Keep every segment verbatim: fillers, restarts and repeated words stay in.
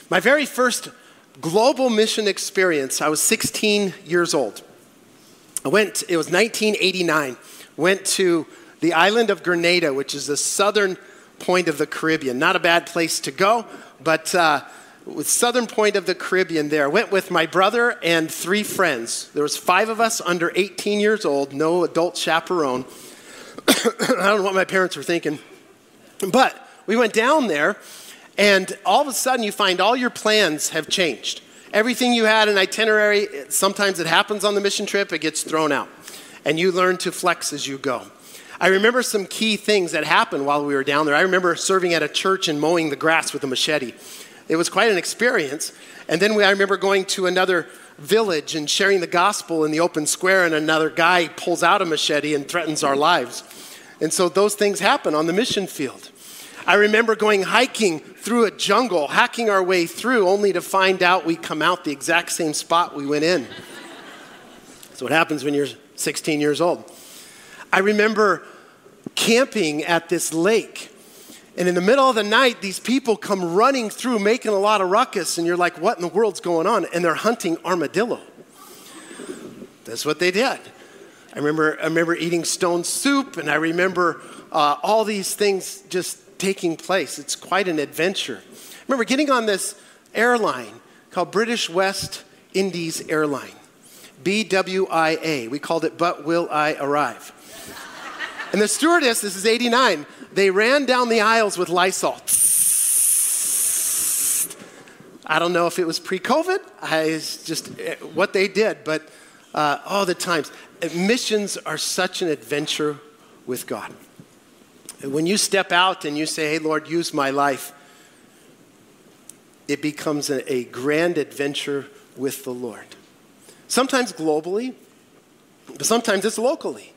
My very first global mission experience, I was sixteen years old. I went, it was nineteen eighty-nine, went to the island of Grenada, which is the southern point of the Caribbean. Not a bad place to go, but uh, with southern point of the Caribbean there. I went with my brother and three friends. There was five of us under eighteen years old, no adult chaperone. I don't know what my parents were thinking. But we went down there, and all of a sudden you find all your plans have changed. Everything you had, an itinerary, sometimes it happens on the mission trip, it gets thrown out. And you learn to flex as you go. I remember some key things that happened while we were down there. I remember serving at a church and mowing the grass with a machete. It was quite an experience. And then we, I remember going to another village and sharing the gospel in the open square, and another guy pulls out a machete and threatens our lives. And so those things happen on the mission field. I remember going hiking through a jungle, hacking our way through, only to find out we come out the exact same spot we went in. That's what happens when you're sixteen years old. I remember camping at this lake, and in the middle of the night, these people come running through, making a lot of ruckus, and you're like, what in the world's going on? And they're hunting armadillo. That's what they did. I remember, I remember eating stone soup, and I remember uh, all these things just taking place. It's quite an adventure. I remember getting on this airline called British West Indies Airline, B W I A. We called it But Will I Arrive? And the stewardess, this is eighty-nine, they ran down the aisles with Lysol. I don't know if it was pre-COVID. I, it's just what they did, but uh, all the times. Missions are such an adventure with God. When you step out and you say, hey, Lord, use my life, it becomes a, a grand adventure with the Lord. Sometimes globally, but sometimes it's locally.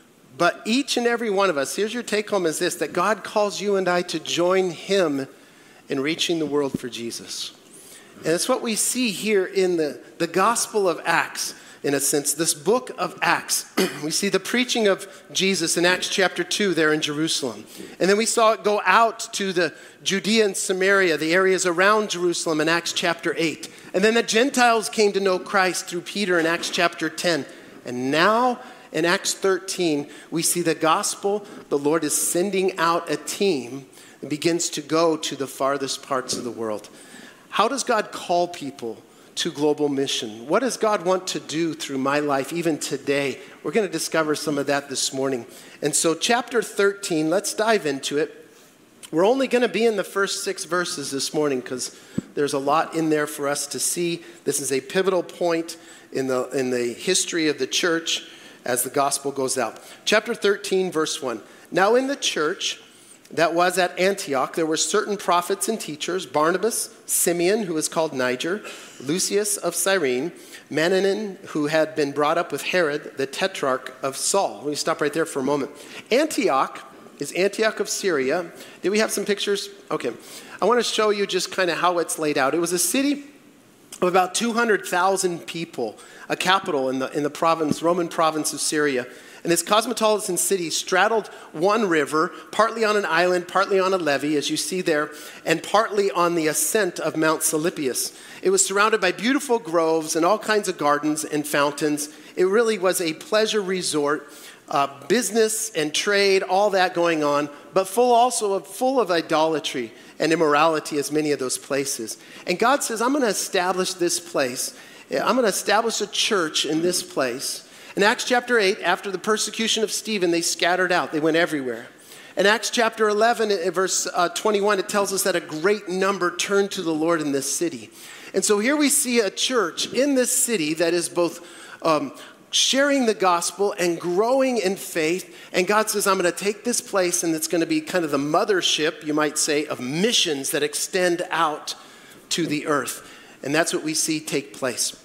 But each and every one of us, here's your take home is this, that God calls you and I to join him in reaching the world for Jesus. And it's what we see here in the, the Gospel of Acts, in a sense, this book of Acts. We see the preaching of Jesus in Acts chapter two there in Jerusalem. And then we saw it go out to the Judea and Samaria, the areas around Jerusalem in Acts chapter eight. And then the Gentiles came to know Christ through Peter in Acts chapter ten. And now in Acts thirteen, we see the gospel. The Lord is sending out a team and begins to go to the farthest parts of the world. How does God call people to global mission? What does God want to do through my life even today? We're going to discover some of that this morning. And so chapter thirteen, let's dive into it. We're only going to be in the first six verses this morning because there's a lot in there for us to see. This is a pivotal point in the, in the history of the church as the gospel goes out. Chapter thirteen, verse one. Now in the church that was at Antioch, there were certain prophets and teachers, Barnabas, Simeon, who was called Niger, Lucius of Cyrene, Manaen, who had been brought up with Herod, the tetrarch of Saul. Let me stop right there for a moment. Antioch is Antioch of Syria. Did we have some pictures? Okay. I want to show you just kind of how it's laid out. It was a city of about two hundred thousand people, a capital in the, in the province, Roman province of Syria. And this cosmopolitan city straddled one river, partly on an island, partly on a levee, as you see there, and partly on the ascent of Mount Silipius. It was surrounded by beautiful groves and all kinds of gardens and fountains. It really was a pleasure resort, uh, business and trade, all that going on, but full also of full of idolatry and immorality as many of those places. And God says, I'm going to establish this place. I'm going to establish a church in this place. In Acts chapter eight, after the persecution of Stephen, they scattered out. They went everywhere. In Acts chapter eleven, verse uh, twenty-one, it tells us that a great number turned to the Lord in this city. And so here we see a church in this city that is both um, sharing the gospel and growing in faith. And God says, I'm going to take this place, and it's going to be kind of the mothership, you might say, of missions that extend out to the earth. And that's what we see take place.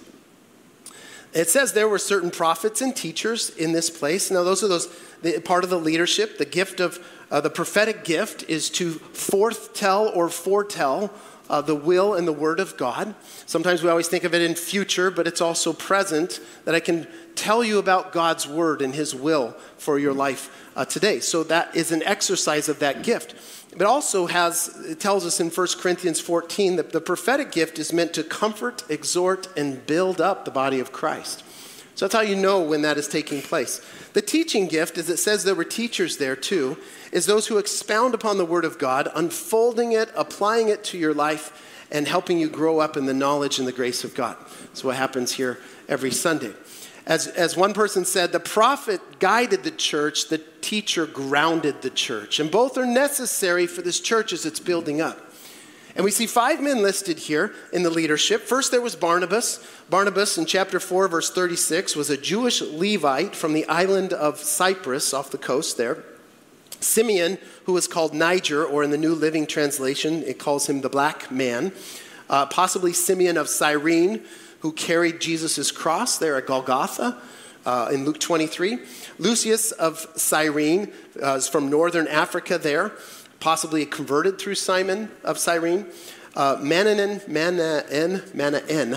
It says there were certain prophets and teachers in this place. Now, those are those the, part of the leadership. The gift of uh, the prophetic gift is to foretell or foretell uh, the will and the word of God. Sometimes we always think of it in future, but it's also present, that I can tell you about God's word and his will for your life uh, today. So that is an exercise of that gift. But also has, it tells us in First Corinthians fourteen that the prophetic gift is meant to comfort, exhort, and build up the body of Christ. So that's how you know when that is taking place. The teaching gift, as it says there were teachers there too, is those who expound upon the word of God, unfolding it, applying it to your life, and helping you grow up in the knowledge and the grace of God. That's what happens here every Sunday. As, as one person said, the prophet guided the church, the teacher grounded the church. And both are necessary for this church as it's building up. And we see five men listed here in the leadership. First, there was Barnabas. Barnabas, in chapter four, verse thirty-six, was a Jewish Levite from the island of Cyprus off the coast there. Simeon, who was called Niger, or in the New Living Translation, it calls him the black man. Uh, possibly Simeon of Cyrene, who carried Jesus' cross there at Golgotha uh, in Luke twenty-three. Lucius of Cyrene uh, is from northern Africa there, possibly converted through Simon of Cyrene. Uh, Manaen, Manaen, Manaen,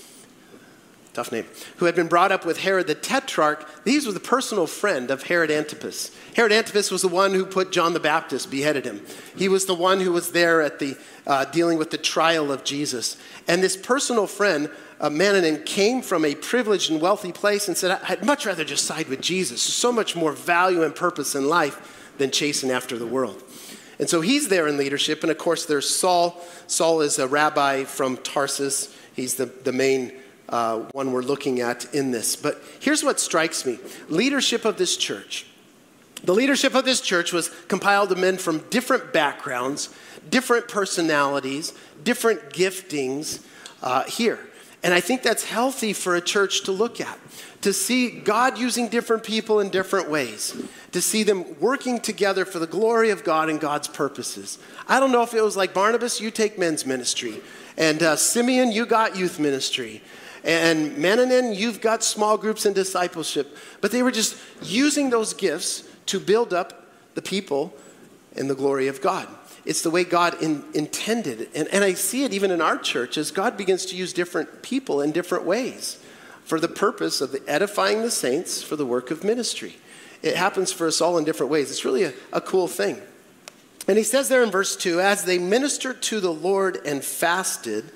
tough name, who had been brought up with Herod the Tetrarch. These were the personal friend of Herod Antipas. Herod Antipas was the one who put John the Baptist, beheaded him. He was the one who was there at the uh, dealing with the trial of Jesus. And this personal friend, uh, Manaen, came from a privileged and wealthy place and said, I'd much rather just side with Jesus. There's so much more value and purpose in life than chasing after the world. And so he's there in leadership. And of course, there's Saul. Saul is a rabbi from Tarsus. He's the, the main uh, one we're looking at in this. But here's what strikes me. Leadership of this church. The leadership of this church was compiled of men from different backgrounds, different personalities, different giftings uh, here. And I think that's healthy for a church to look at, to see God using different people in different ways, to see them working together for the glory of God and God's purposes. I don't know if it was like Barnabas, you take men's ministry, and uh, Simeon, you got youth ministry, and Manaen, you've got small groups and discipleship. But they were just using those gifts to build up the people in the glory of God. It's the way God in, intended. And, and I see it even in our church as God begins to use different people in different ways for the purpose of the edifying the saints for the work of ministry. It happens for us all in different ways. It's really a, a cool thing. And he says there in verse two, as they ministered to the Lord and fasted,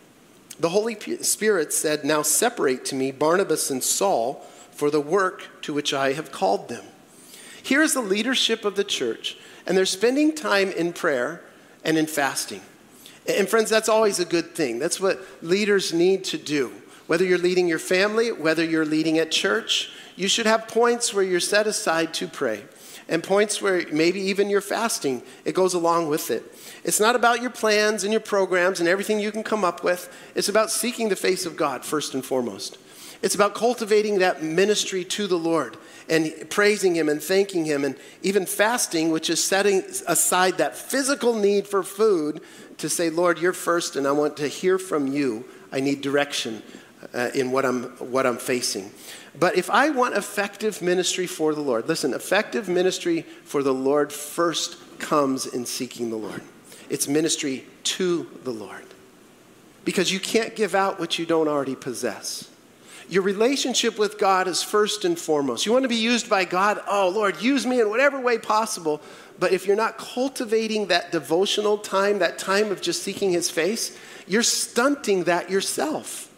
the Holy Spirit said, now separate to me Barnabas and Saul for the work to which I have called them. Here's the leadership of the church, and they're spending time in prayer and in fasting. And friends, that's always a good thing. That's what leaders need to do. Whether you're leading your family, whether you're leading at church, you should have points where you're set aside to pray. And points where maybe even you're fasting, it goes along with it. It's not about your plans and your programs and everything you can come up with. It's about seeking the face of God first and foremost. It's about cultivating that ministry to the Lord and praising him and thanking him, and even fasting, which is setting aside that physical need for food to say, Lord, you're first and I want to hear from you. I need direction uh, in what I'm, what I'm facing. But if I want effective ministry for the Lord, listen, effective ministry for the Lord first comes in seeking the Lord. It's ministry to the Lord. Because you can't give out what you don't already possess. Your relationship with God is first and foremost. You want to be used by God? Oh, Lord, use me in whatever way possible. But if you're not cultivating that devotional time, that time of just seeking his face, you're stunting that yourself.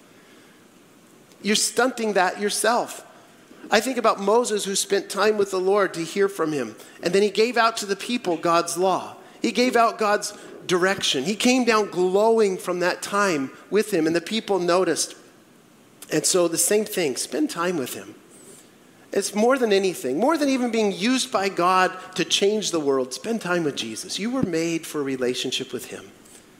You're stunting that yourself. I think about Moses, who spent time with the Lord to hear from him. And then he gave out to the people God's law. He gave out God's direction. He came down glowing from that time with him, and the people noticed. And so the same thing, spend time with him. It's more than anything, more than even being used by God to change the world, spend time with Jesus. You were made for a relationship with him.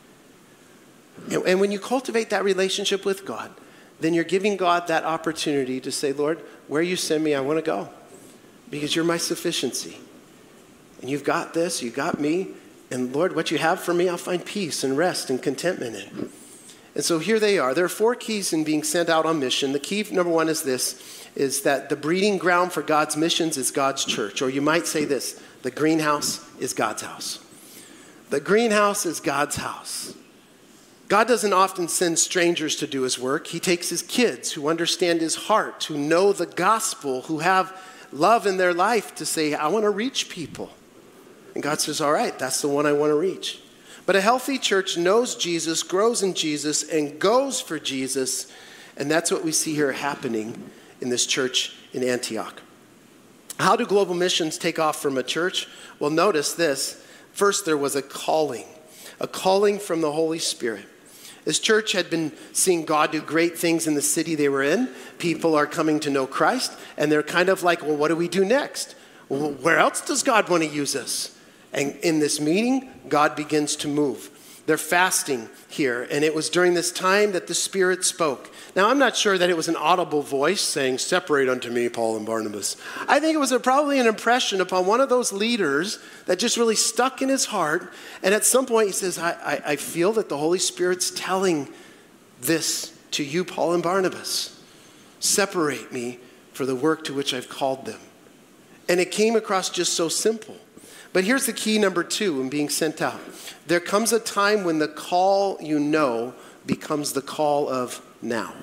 And, and when you cultivate that relationship with God, then you're giving God that opportunity to say, Lord, where you send me, I want to go. Because you're my sufficiency. And you've got this, you got me. And Lord, what you have for me, I'll find peace and rest and contentment in. And so here they are. There are four keys in being sent out on mission. The key number one is this, is that the breeding ground for God's missions is God's church. Or you might say this, the greenhouse is God's house. The greenhouse is God's house. God doesn't often send strangers to do his work. He takes his kids who understand his heart, who know the gospel, who have love in their life to say, I want to reach people. And God says, all right, that's the one I want to reach. But a healthy church knows Jesus, grows in Jesus, and goes for Jesus. And that's what we see here happening in this church in Antioch. How do global missions take off from a church? Well, notice this. First, there was a calling, a calling from the Holy Spirit. This church had been seeing God do great things in the city they were in. People are coming to know Christ, and they're kind of like, well, what do we do next? Well, where else does God want to use us? And in this meeting, God begins to move. They're fasting here, and it was during this time that the Spirit spoke. Now, I'm not sure that it was an audible voice saying, separate unto me Paul and Barnabas. I think it was a, probably an impression upon one of those leaders that just really stuck in his heart. And at some point he says, I, I, I feel that the Holy Spirit's telling this to you, Paul and Barnabas. Separate me for the work to which I've called them. And it came across just so simple. But here's the key number two in being sent out. There comes a time when the call you know becomes the call of now.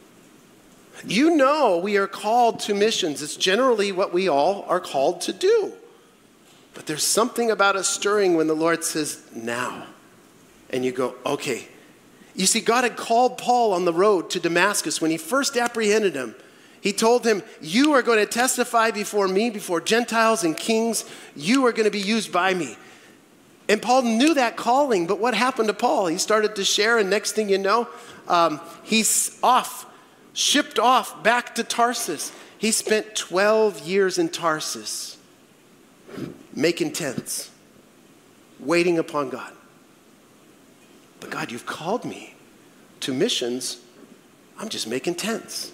You know we are called to missions. It's generally what we all are called to do. But there's something about a stirring when the Lord says, now. And you go, okay. You see, God had called Paul on the road to Damascus when he first apprehended him. He told him, you are going to testify before me, before Gentiles and kings. You are going to be used by me. And Paul knew that calling, but what happened to Paul? He started to share, and next thing you know, um, he's off, shipped off back to Tarsus. He spent twelve years in Tarsus, making tents, waiting upon God. But God, you've called me to missions. I'm just making tents.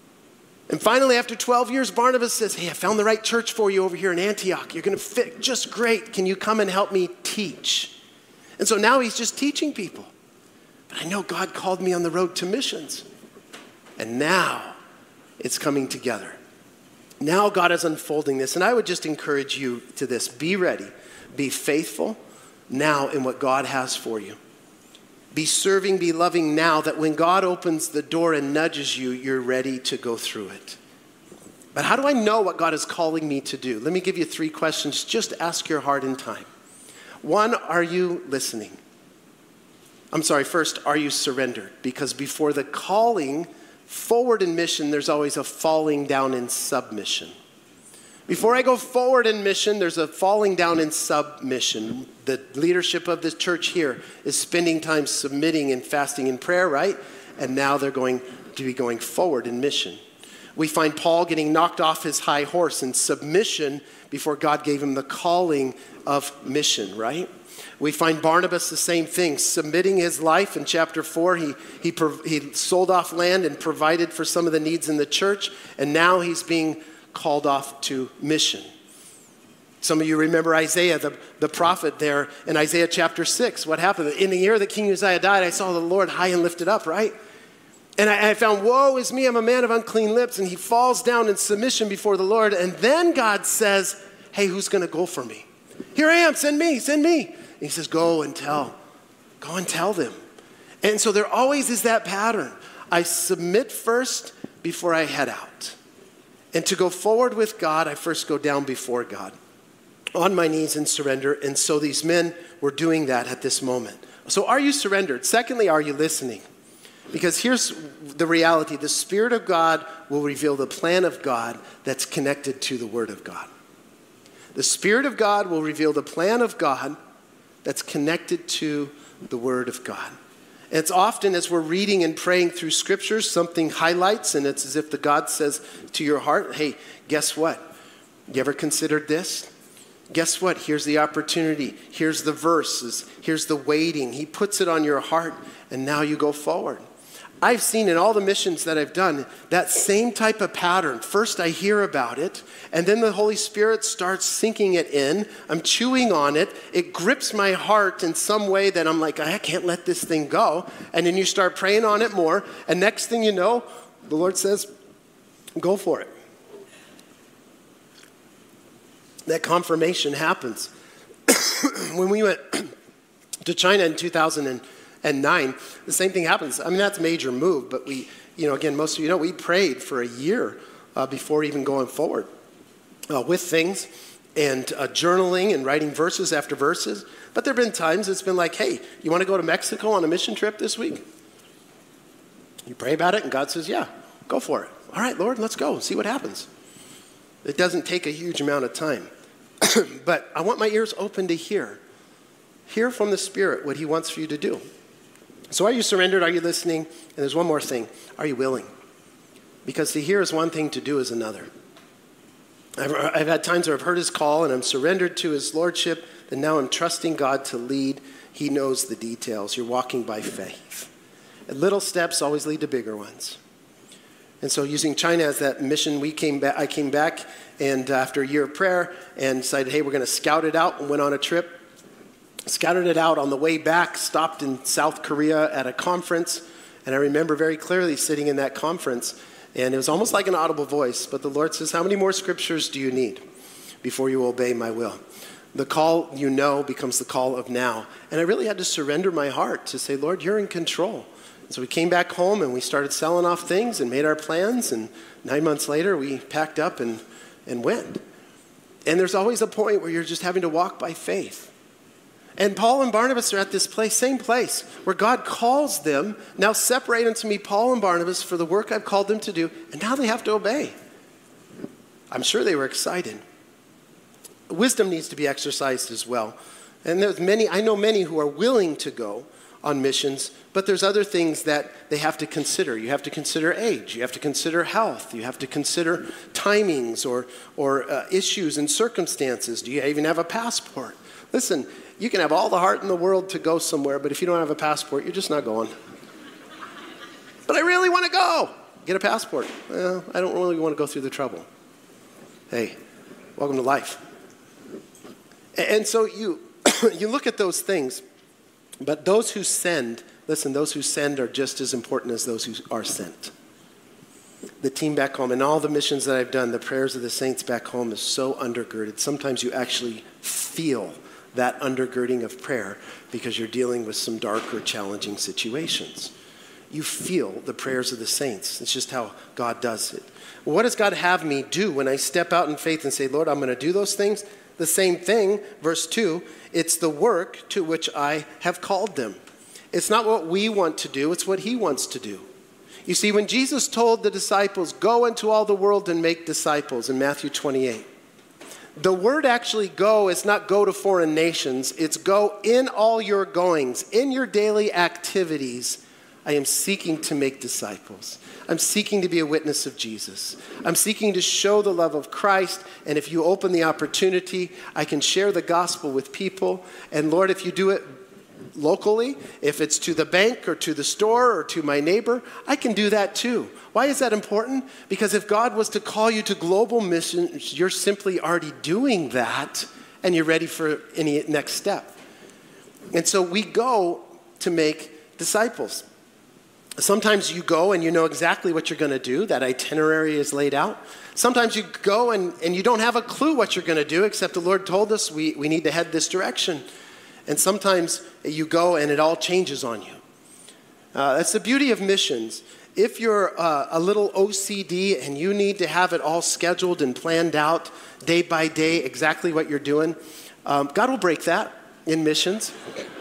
And finally, after twelve years, Barnabas says, hey, I found the right church for you over here in Antioch. You're going to fit just great. Can you come and help me teach? And so now he's just teaching people. But I know God called me on the road to missions. And now it's coming together. Now God is unfolding this. And I would just encourage you to this. Be ready. Be faithful now in what God has for you. Be serving, be loving now, that when God opens the door and nudges you, you're ready to go through it. But how do I know what God is calling me to do? Let me give you three questions. Just ask your heart in time. One, are you listening? I'm sorry, first, are you surrendered? Because before the calling forward in mission, there's always a falling down in submission. Before I go forward in mission, there's a falling down in submission. The leadership of this church here is spending time submitting and fasting in prayer, right? And now they're going to be going forward in mission. We find Paul getting knocked off his high horse in submission before God gave him the calling of mission, right? We find Barnabas the same thing, submitting his life. In chapter four, he, he, he sold off land and provided for some of the needs in the church, and now he's being called off to mission. Some of you remember Isaiah, the, the prophet there in Isaiah chapter six. What happened? In the year that King Uzziah died, I saw the Lord high and lifted up, right? And I, I found, woe is me, I'm a man of unclean lips. And he falls down in submission before the Lord. And then God says, hey, who's going to go for me? Here I am, send me, send me. And he says, go and tell. Go and tell them. And so there always is that pattern. I submit first before I head out. And to go forward with God, I first go down before God, on my knees in surrender. And so these men were doing that at this moment. So are you surrendered? Secondly, are you listening? Because here's the reality. The Spirit of God will reveal the plan of God that's connected to the Word of God. The Spirit of God will reveal the plan of God that's connected to the Word of God. And it's often as we're reading and praying through scriptures, something highlights, and it's as if the God says to your heart, hey, guess what? You ever considered this? Guess what? Here's the opportunity. Here's the verses. Here's the waiting. He puts it on your heart, and now you go forward. I've seen in all the missions that I've done that same type of pattern. First I hear about it, and then the Holy Spirit starts sinking it in. I'm chewing on it. It grips my heart in some way that I'm like, I can't let this thing go. And then you start praying on it more, and next thing you know, the Lord says, go for it. That confirmation happens. When we went to China in two thousand and nine, the same thing happens. I mean, that's a major move, but we, you know, again, most of you know, we prayed for a year uh, before even going forward uh, with things and uh, journaling and writing verses after verses. But there have been times it's been like, hey, you want to go to Mexico on a mission trip this week? You pray about it, and God says, yeah, go for it. All right, Lord, let's go and see what happens. It doesn't take a huge amount of time. But I want my ears open to hear. Hear from the Spirit what he wants for you to do. So are you surrendered? Are you listening? And there's one more thing. Are you willing? Because to hear is one thing, to do is another. I've, I've had times where I've heard his call and I'm surrendered to his lordship, and now I'm trusting God to lead. He knows the details. You're walking by faith. And little steps always lead to bigger ones. And so using China as that mission, we came back. I came back, and after a year of prayer, and decided, hey, we're going to scout it out, and went on a trip. Scouted it out. On the way back, stopped in South Korea at a conference, and I remember very clearly sitting in that conference, and it was almost like an audible voice, but the Lord says, how many more scriptures do you need before you obey my will? The call you know becomes the call of now. And I really had to surrender my heart to say, Lord, you're in control. So we came back home and we started selling off things and made our plans. And nine months later, we packed up and, and went. And there's always a point where you're just having to walk by faith. And Paul and Barnabas are at this place, same place, where God calls them, now separate unto me Paul and Barnabas for the work I've called them to do. And now they have to obey. I'm sure they were excited. Wisdom needs to be exercised as well. And there's many, I know many who are willing to go on missions, but there's other things that they have to consider. You have to consider age. You have to consider health. You have to consider timings or, or uh, issues and circumstances. Do you even have a passport? Listen, you can have all the heart in the world to go somewhere, but if you don't have a passport, you're just not going. But I really want to go. Get a passport. Well, I don't really want to go through the trouble. Hey, welcome to life. And so you, you look at those things. But those who send, listen, those who send are just as important as those who are sent. The team back home and all the missions that I've done, the prayers of the saints back home is so undergirded. Sometimes you actually feel that undergirding of prayer because you're dealing with some dark or challenging situations. You feel the prayers of the saints. It's just how God does it. What does God have me do when I step out in faith and say, Lord, I'm going to do those things? The same thing, verse two, it's the work to which I have called them. It's not what we want to do, it's what he wants to do. You see, when Jesus told the disciples, go into all the world and make disciples in Matthew twenty-eight, the word actually go is not go to foreign nations, it's go in all your goings, in your daily activities. I am seeking to make disciples. I'm seeking to be a witness of Jesus. I'm seeking to show the love of Christ. And if you open the opportunity, I can share the gospel with people. And Lord, if you do it locally, if it's to the bank or to the store or to my neighbor, I can do that too. Why is that important? Because if God was to call you to global missions, you're simply already doing that and you're ready for any next step. And so we go to make disciples. Sometimes you go and you know exactly what you're going to do. That itinerary is laid out. Sometimes you go and, and you don't have a clue what you're going to do, except the Lord told us we, we need to head this direction. And sometimes you go and it all changes on you. Uh, that's the beauty of missions. If you're uh, a little O C D and you need to have it all scheduled and planned out day by day, exactly what you're doing, um, God will break that in missions.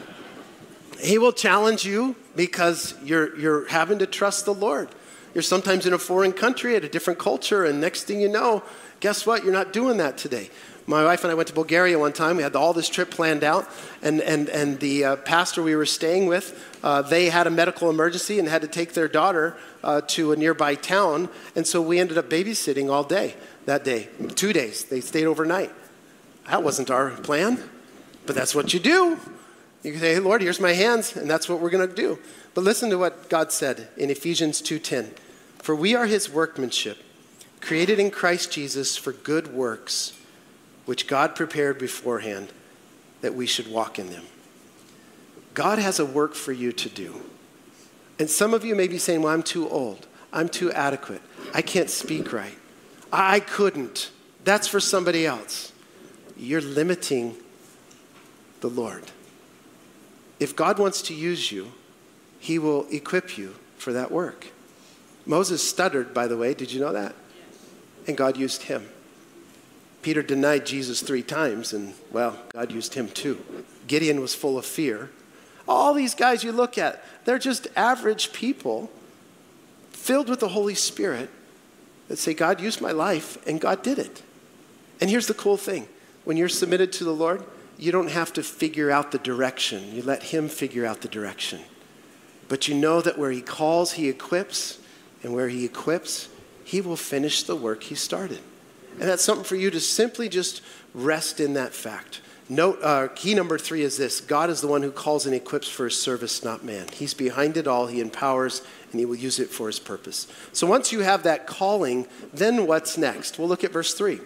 He will challenge you because you're you're having to trust the Lord. You're sometimes in a foreign country at a different culture, and next thing you know, guess what? You're not doing that today. My wife and I went to Bulgaria one time. We had all this trip planned out, and and and the uh, pastor we were staying with, uh, they had a medical emergency and had to take their daughter uh, to a nearby town, and so we ended up babysitting all day that day, two days. They stayed overnight. That wasn't our plan, but that's what you do. You can say, hey, Lord, here's my hands, and that's what we're going to do. But listen to what God said in Ephesians two ten. For we are his workmanship, created in Christ Jesus for good works, which God prepared beforehand that we should walk in them. God has a work for you to do. And some of you may be saying, well, I'm too old. I'm too adequate. I can't speak right. I couldn't. That's for somebody else. You're limiting the Lord. If God wants to use you, he will equip you for that work. Moses stuttered, by the way. Did you know that? And God used him. Peter denied Jesus three times, and, well, God used him too. Gideon was full of fear. All these guys you look at, they're just average people filled with the Holy Spirit that say, God used my life, and God did it. And here's the cool thing. When you're submitted to the Lord, you don't have to figure out the direction. You let him figure out the direction. But you know that where he calls, he equips, and where he equips, he will finish the work he started. And that's something for you to simply just rest in that fact. Note, uh, key number three is this. God is the one who calls and equips for his service, not man. He's behind it all. He empowers, and he will use it for his purpose. So once you have that calling, then what's next? We'll look at verse three.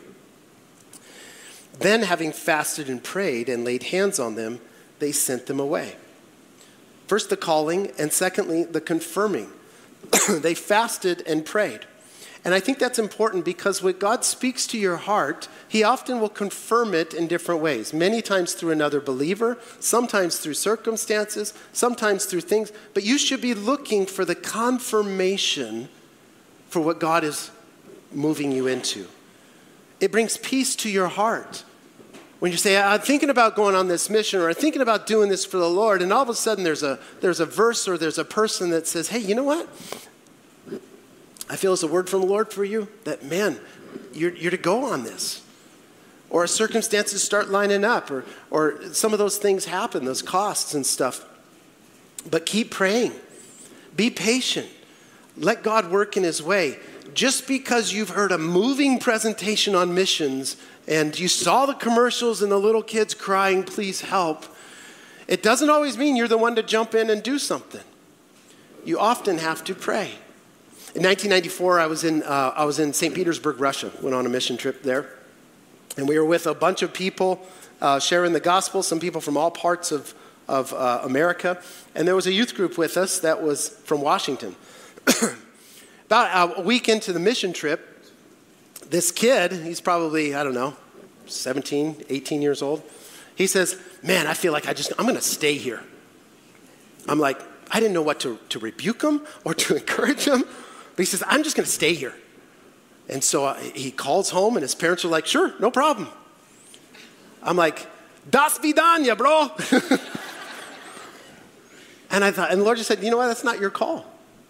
Then, having fasted and prayed and laid hands on them, they sent them away. First, the calling, and secondly, the confirming. They fasted and prayed. And I think that's important because when God speaks to your heart, he often will confirm it in different ways. Many times through another believer, sometimes through circumstances, sometimes through things. But you should be looking for the confirmation for what God is moving you into. It brings peace to your heart. When you say, I'm thinking about going on this mission, or I'm thinking about doing this for the Lord, and all of a sudden there's a, there's a verse or there's a person that says, hey, you know what? I feel it's a word from the Lord for you that, man, you're, you're to go on this. Or circumstances start lining up, or, or some of those things happen, those costs and stuff. But keep praying. Be patient. Let God work in his way. Just because you've heard a moving presentation on missions and you saw the commercials and the little kids crying, please help, it doesn't always mean you're the one to jump in and do something. You often have to pray. In nineteen ninety-four, I was in uh, I was in Saint Petersburg, Russia. Went on a mission trip there, and we were with a bunch of people uh, sharing the gospel. Some people from all parts of of uh, America, and there was a youth group with us that was from Washington. About a week into the mission trip, this kid, he's probably I don't know, seventeen, eighteen years old. He says, "Man, I feel like I just I'm going to stay here." I'm like, I didn't know what to to rebuke him or to encourage him. But he says, I'm just going to stay here. And so uh, he calls home, and his parents are like, sure, no problem. I'm like, das vidanya, bro. and I thought, and the Lord just said, you know what? That's not your call.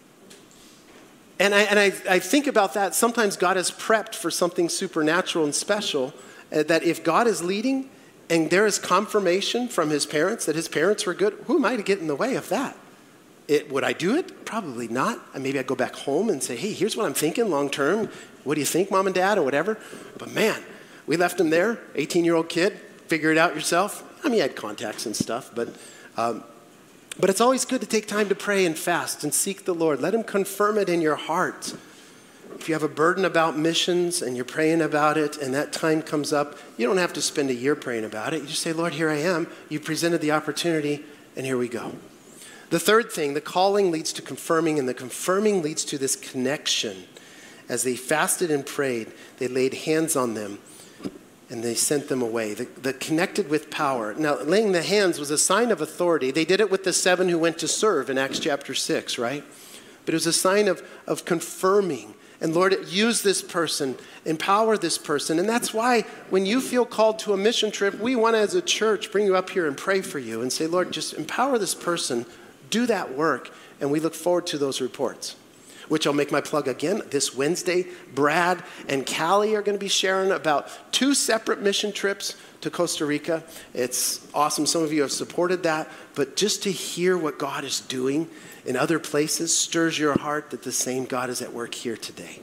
And I, and I, I think about that. Sometimes God has prepped for something supernatural and special, uh, that if God is leading and there is confirmation from his parents that his parents were good, who am I to get in the way of that? It, would I do it? Probably not. And maybe I'd go back home and say, hey, here's what I'm thinking long term. What do you think, mom and dad, or whatever? But man, we left him there, eighteen-year-old kid, figure it out yourself. I mean, he had contacts and stuff, but, um, but it's always good to take time to pray and fast and seek the Lord. Let him confirm it in your heart. If you have a burden about missions and you're praying about it and that time comes up, you don't have to spend a year praying about it. You just say, Lord, here I am. You presented the opportunity, and here we go. The third thing, the calling leads to confirming, and the confirming leads to this connection. As they fasted and prayed, they laid hands on them, and they sent them away. The, the connected with power. Now, laying the hands was a sign of authority. They did it with the seven who went to serve in Acts chapter six, right? But it was a sign of, of confirming. And Lord, use this person, empower this person. And that's why when you feel called to a mission trip, we want to, as a church, bring you up here and pray for you and say, Lord, just empower this person. Do that work, and we look forward to those reports, which I'll make my plug again. This Wednesday, Brad and Callie are going to be sharing about two separate mission trips to Costa Rica. It's awesome. Some of you have supported that, but just to hear what God is doing in other places stirs your heart that the same God is at work here today.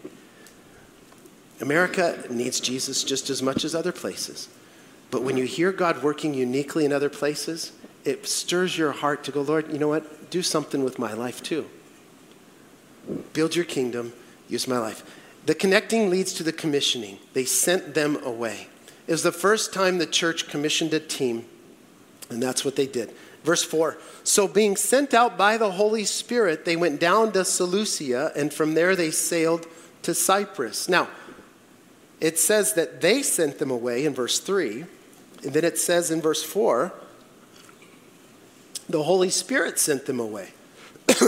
America needs Jesus just as much as other places, but when you hear God working uniquely in other places, it stirs your heart to go, Lord, you know what? Do something with my life too. Build your kingdom, use my life. The connecting leads to the commissioning. They sent them away. It was the first time the church commissioned a team, and that's what they did. Verse four, so being sent out by the Holy Spirit, they went down to Seleucia, and from there they sailed to Cyprus. Now, it says that they sent them away in verse three, and then it says in verse four, the Holy Spirit sent them away.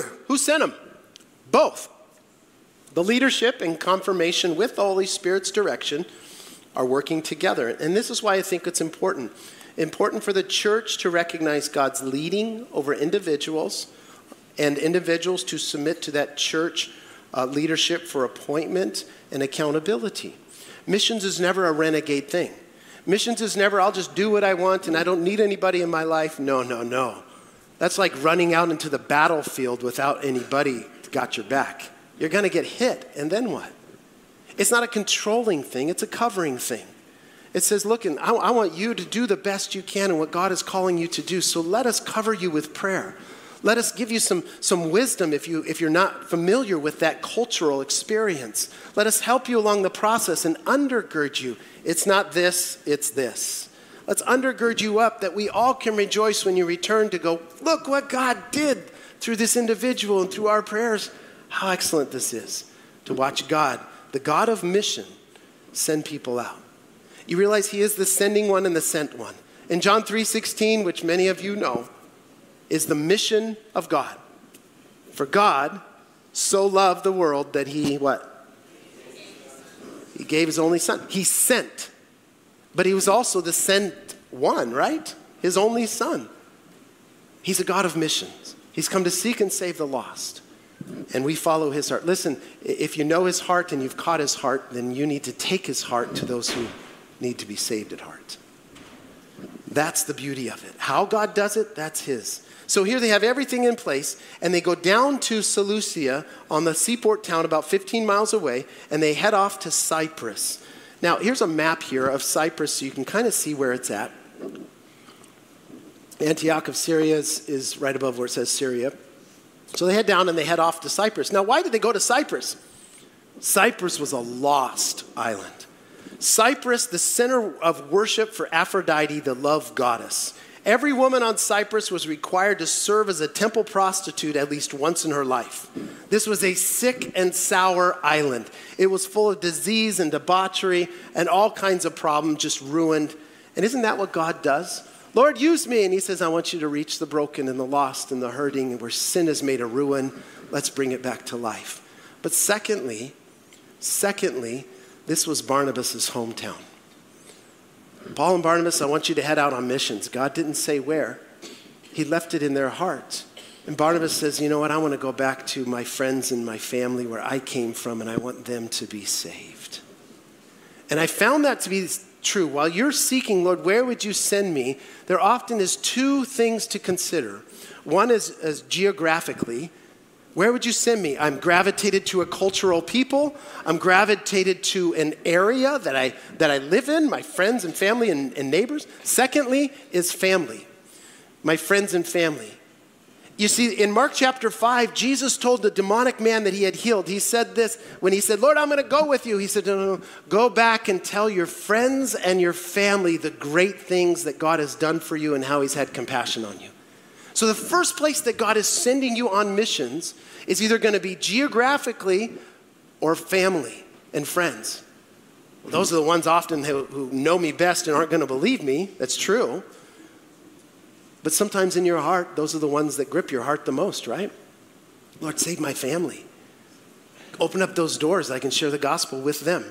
sent them? Both. The leadership and confirmation with the Holy Spirit's direction are working together. And this is why I think it's important. Important for the church to recognize God's leading over individuals and individuals to submit to that church uh, leadership for appointment and accountability. Missions is never a renegade thing. Missions is never, I'll just do what I want and I don't need anybody in my life. No, no, no. That's like running out into the battlefield without anybody got your back. You're going to get hit, and then what? It's not a controlling thing, it's a covering thing. It says, look, I, I want you to do the best you can in what God is calling you to do, so let us cover you with prayer. Let us give you some, some wisdom if, you, if you're not familiar with that cultural experience. Let us help you along the process and undergird you. It's not this, it's this. Let's undergird you up that we all can rejoice when you return to go, look what God did through this individual and through our prayers. How excellent this is to watch God, the God of mission, send people out. You realize he is the sending one and the sent one. In John three sixteen, which many of you know, is the mission of God. For God so loved the world that he, what? He gave his only son. He sent. But he was also the sent one, right? His only son. He's a God of missions. He's come to seek and save the lost. And we follow his heart. Listen, if you know his heart and you've caught his heart, then you need to take his heart to those who need to be saved at heart. That's the beauty of it. How God does it, that's his. So here they have everything in place, and they go down to Seleucia on the seaport town about fifteen miles away, and they head off to Cyprus. Now, here's a map here of Cyprus so you can kind of see where it's at. Antioch of Syria is, is right above where it says Syria. So they head down and they head off to Cyprus. Now, why did they go to Cyprus? Cyprus was a lost island. Cyprus, the center of worship for Aphrodite, the love goddess. Every woman on Cyprus was required to serve as a temple prostitute at least once in her life. This was a sick and sour island. It was full of disease and debauchery and all kinds of problems, just ruined. And isn't that what God does? Lord, use me. And he says, I want you to reach the broken and the lost and the hurting and where sin has made a ruin. Let's bring it back to life. But secondly, secondly, this was Barnabas' hometown. Paul and Barnabas, I want you to head out on missions. God didn't say where. He left it in their hearts. And Barnabas says, you know what? I want to go back to my friends and my family where I came from, and I want them to be saved. And I found that to be true. While you're seeking, Lord, where would you send me? There often is two things to consider. One is, is geographically. Where would you send me? I'm gravitated to a cultural people. I'm gravitated to an area that I that I live in, my friends and family and, and neighbors. Secondly is family, my friends and family. You see, in Mark chapter five, Jesus told the demonic man that he had healed. He said this, when he said, Lord, I'm going to go with you. He said, no, no, no, go back and tell your friends and your family the great things that God has done for you and how he's had compassion on you. So the first place that God is sending you on missions is either going to be geographically or family and friends. Those are the ones often who, who know me best and aren't going to believe me. That's true. But sometimes in your heart, those are the ones that grip your heart the most, right? Lord, save my family. Open up those doors. I can share the gospel with them.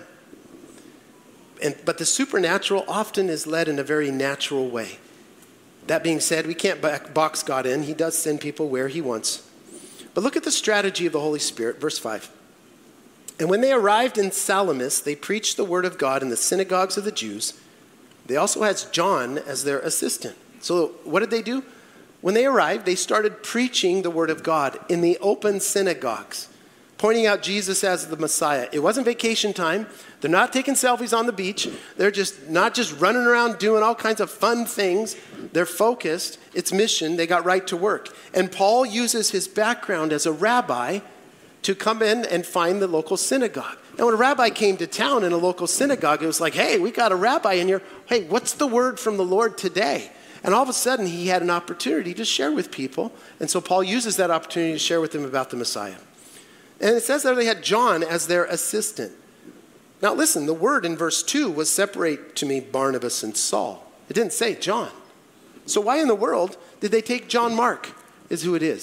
And, but the supernatural often is led in a very natural way. That being said, we can't box God in. He does send people where he wants. But look at the strategy of the Holy Spirit, verse five. And when they arrived in Salamis, they preached the word of God in the synagogues of the Jews. They also had John as their assistant. So what did they do? When they arrived, they started preaching the word of God in the open synagogues, pointing out Jesus as the Messiah. It wasn't vacation time. They're not taking selfies on the beach. They're just not just running around doing all kinds of fun things. They're focused. It's mission. They got right to work. And Paul uses his background as a rabbi to come in and find the local synagogue. And when a rabbi came to town in a local synagogue, it was like, hey, we got a rabbi in here. Hey, what's the word from the Lord today? And all of a sudden, he had an opportunity to share with people. And so Paul uses that opportunity to share with them about the Messiah. And it says that they had John as their assistant. Now listen, the word in verse two was separate to me Barnabas and Saul. It didn't say John. So why in the world did they take John Mark is who it is?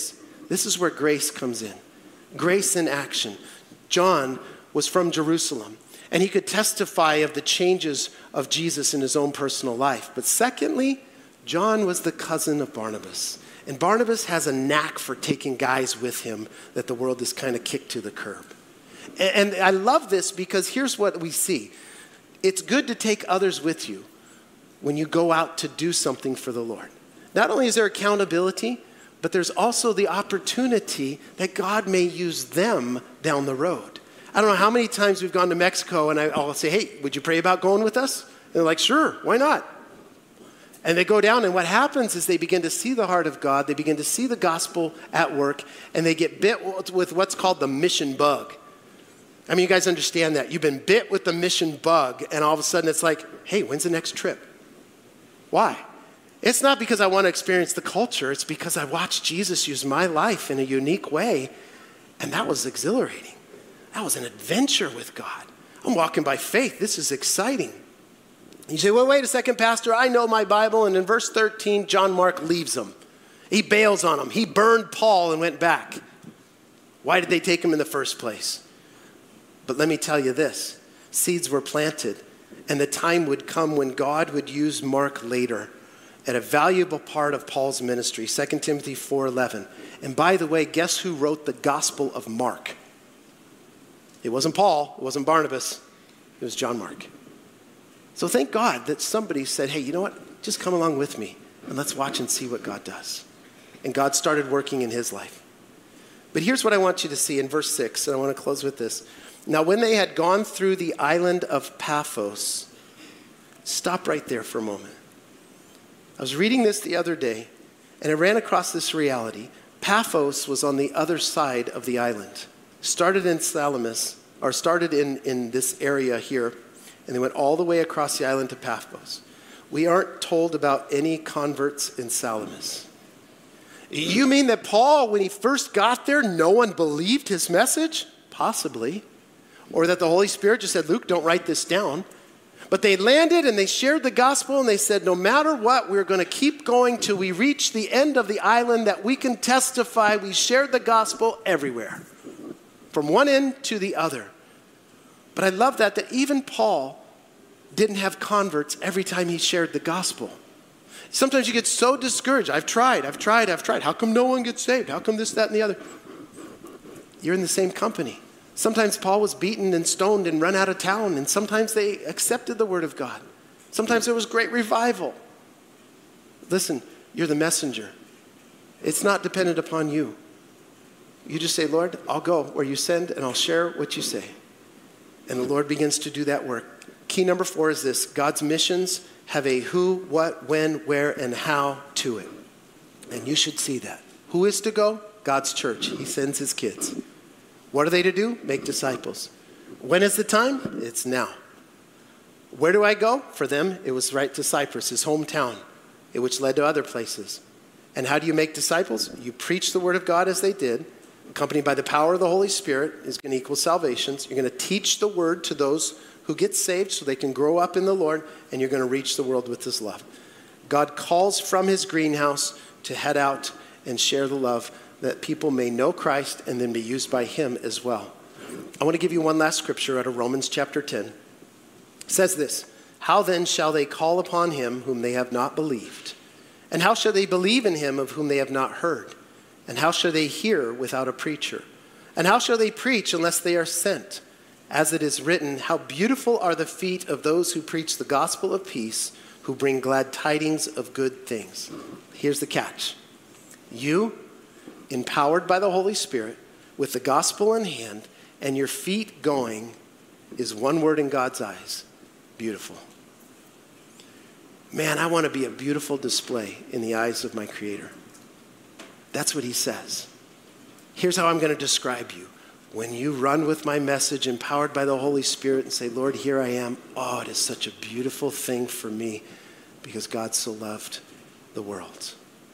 This is where grace comes in. Grace in action. John was from Jerusalem, and he could testify of the changes of Jesus in his own personal life. But secondly, John was the cousin of Barnabas. And Barnabas has a knack for taking guys with him that the world has kind of kicked to the curb. And, and I love this because here's what we see. It's good to take others with you when you go out to do something for the Lord. Not only is there accountability, but there's also the opportunity that God may use them down the road. I don't know how many times we've gone to Mexico and I, I'll say, hey, would you pray about going with us? And they're like, sure, why not? And they go down, and what happens is they begin to see the heart of God. They begin to see the gospel at work, and they get bit with what's called the mission bug. I mean, you guys understand that. You've been bit with the mission bug, and all of a sudden it's like, hey, when's the next trip? Why? It's not because I want to experience the culture. It's because I watched Jesus use my life in a unique way, and that was exhilarating. That was an adventure with God. I'm walking by faith. This is exciting. You say, well, wait a second, Pastor. I know my Bible. And in verse thirteen, John Mark leaves them. He bails on them. He burned Paul and went back. Why did they take him in the first place? But let me tell you this. Seeds were planted, and the time would come when God would use Mark later at a valuable part of Paul's ministry, Second Timothy four eleven. And by the way, guess who wrote the Gospel of Mark? It wasn't Paul. It wasn't Barnabas. It was John Mark. So thank God that somebody said, hey, you know what? Just come along with me and let's watch and see what God does. And God started working in his life. But here's what I want you to see in verse six, and I want to close with this. Now, when they had gone through the island of Paphos, stop right there for a moment. I was reading this the other day, and I ran across this reality. Paphos was on the other side of the island. Started in Salamis, or started in, in this area here, and they went all the way across the island to Paphos. We aren't told about any converts in Salamis. You mean that Paul, when he first got there, no one believed his message? Possibly. Or that the Holy Spirit just said, Luke, don't write this down. But they landed and they shared the gospel and they said, no matter what, we're going to keep going till we reach the end of the island that we can testify we shared the gospel everywhere. From one end to the other. But I love that, that even Paul didn't have converts every time he shared the gospel. Sometimes you get so discouraged. I've tried, I've tried, I've tried. How come no one gets saved? How come this, that, and the other? You're in the same company. Sometimes Paul was beaten and stoned and run out of town, and sometimes they accepted the word of God. Sometimes there was great revival. Listen, you're the messenger. It's not dependent upon you. You just say, Lord, I'll go where you send, and I'll share what you say. And the Lord begins to do that work. Key number four is this. God's missions have a who, what, when, where, and how to it. And you should see that. Who is to go? God's church. He sends his kids. What are they to do? Make disciples. When is the time? It's now. Where do I go? For them, it was right to Cyprus, his hometown, which led to other places. And how do you make disciples? You preach the word of God as they did, accompanied by the power of the Holy Spirit is going to equal salvations. You're going to teach the word to those who get saved so they can grow up in the Lord, and you're going to reach the world with his love. God calls from his greenhouse to head out and share the love that people may know Christ and then be used by him as well. I want to give you one last scripture out of Romans chapter ten. It says this, how then shall they call upon him whom they have not believed? And how shall they believe in him of whom they have not heard? And how shall they hear without a preacher? And how shall they preach unless they are sent? As it is written, how beautiful are the feet of those who preach the gospel of peace, who bring glad tidings of good things. Here's the catch. You, empowered by the Holy Spirit, with the gospel in hand, and your feet going, is one word in God's eyes, beautiful. Man, I want to be a beautiful display in the eyes of my Creator. That's what he says. Here's how I'm going to describe you. When you run with my message, empowered by the Holy Spirit, and say, Lord, here I am. Oh, it is such a beautiful thing for me because God so loved the world.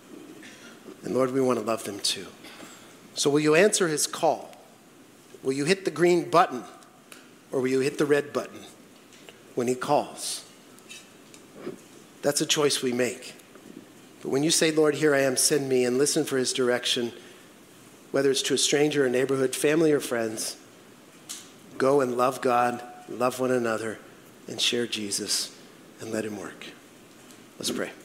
And Lord, we want to love them too. So will you answer his call? Will you hit the green button or will you hit the red button when he calls? That's a choice we make. But when you say, Lord, here I am, send me, and listen for his direction, whether it's to a stranger, a neighborhood, family, or friends. Go and love God, love one another, and share Jesus, and let him work. Let's pray.